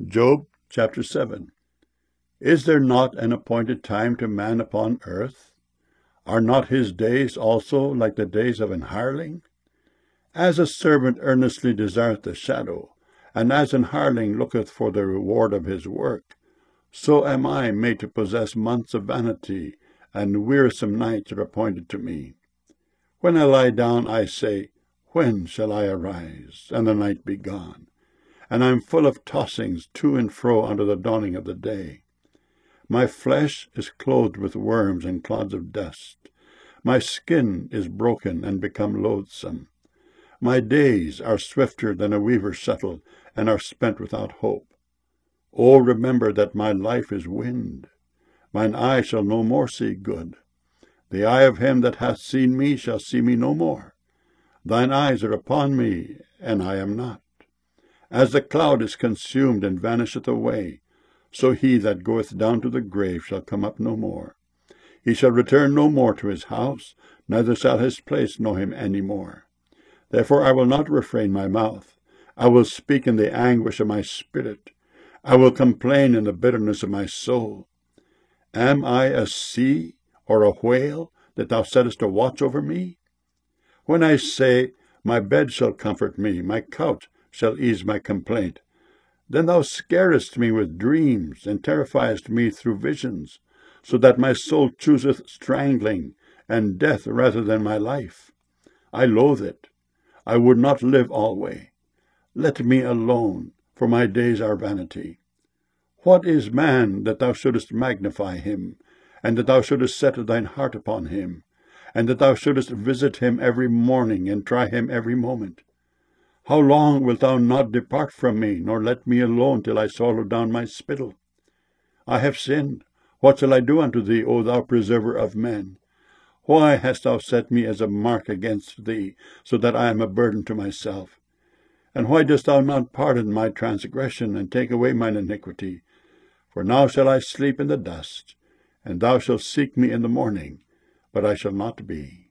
Job chapter 7. Is there not an appointed time to man upon earth? Are not his days also like the days of an hireling? As a servant earnestly desireth the shadow, and as an hireling looketh for the reward of his work, so am I made to possess months of vanity, and wearisome nights are appointed to me. When I lie down, I say, When shall I arise, and the night be gone? And I am full of tossings to and fro under the dawning of the day. My flesh is clothed with worms and clods of dust. My skin is broken and become loathsome. My days are swifter than a weaver's shuttle, and are spent without hope. O remember that my life is wind. Mine eye shall no more see good. The eye of him that hath seen me shall see me no more. Thine eyes are upon me, and I am not. As the cloud is consumed and vanisheth away, so he that goeth down to the grave shall come up no more. He shall return no more to his house, neither shall his place know him any more. Therefore I will not refrain my mouth. I will speak in the anguish of my spirit. I will complain in the bitterness of my soul. Am I a sea or a whale, that thou settest a watch over me? When I say, My bed shall comfort me, my couch shall ease my complaint, then thou scarest me with dreams, and terrifiest me through visions, so that my soul chooseth strangling, and death rather than my life. I loathe it. I would not live alway. Let me alone, for my days are vanity. What is man, that thou shouldest magnify him, and that thou shouldest set thine heart upon him, and that thou shouldest visit him every morning, and try him every moment? How long wilt thou not depart from me, nor let me alone till I swallow down my spittle? I have sinned. What shall I do unto thee, O thou preserver of men? Why hast thou set me as a mark against thee, so that I am a burden to myself? And why dost thou not pardon my transgression, and take away mine iniquity? For now shall I sleep in the dust, and thou shalt seek me in the morning, but I shall not be.